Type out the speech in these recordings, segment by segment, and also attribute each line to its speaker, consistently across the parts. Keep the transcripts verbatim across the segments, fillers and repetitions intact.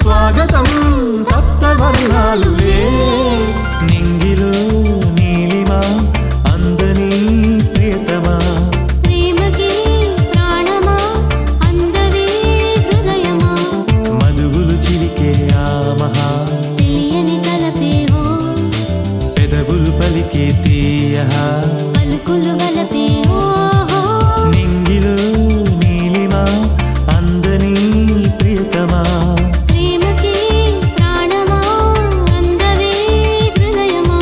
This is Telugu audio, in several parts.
Speaker 1: స్వాగతం సప్తవర్ణాలులే
Speaker 2: నింగిలో నీలిమా అందని ప్రియతమా
Speaker 3: ప్రేమకి ప్రాణమా అందవే హృదయమా
Speaker 2: మధువులు చిలికే ఆ మహా
Speaker 3: తెలియని తలపేవో
Speaker 2: పెదవులు పలికే తీయహా
Speaker 3: పలుకులు వలపేవో
Speaker 2: నింగిలో నీలిమా అందని ప్రియతమా
Speaker 3: ప్రేమకి ప్రాణమా అందవే హృదయమా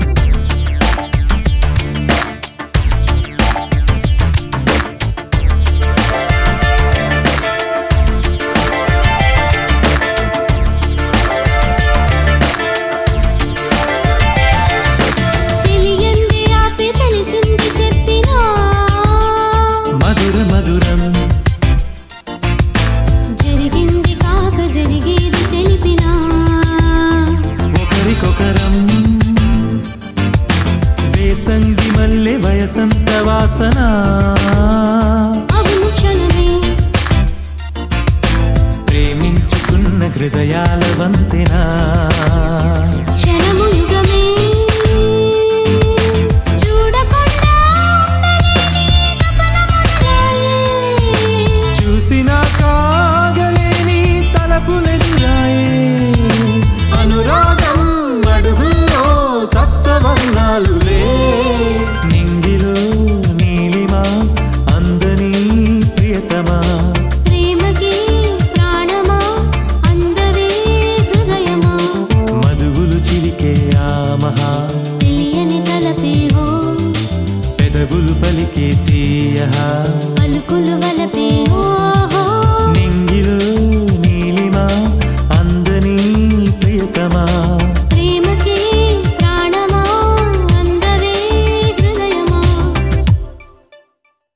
Speaker 3: తెలియంది ఆపి తెలిసింది చెప్పినా
Speaker 2: మధుర మధురం
Speaker 3: జరిగింది కాక జరిగేది తెలిపినా
Speaker 2: ఒకరికొకరం వేసంగి మల్లె వయసంత వాసన
Speaker 3: అవును క్షణమే
Speaker 2: ప్రేమించుకున్న హృదయాల వంతెనా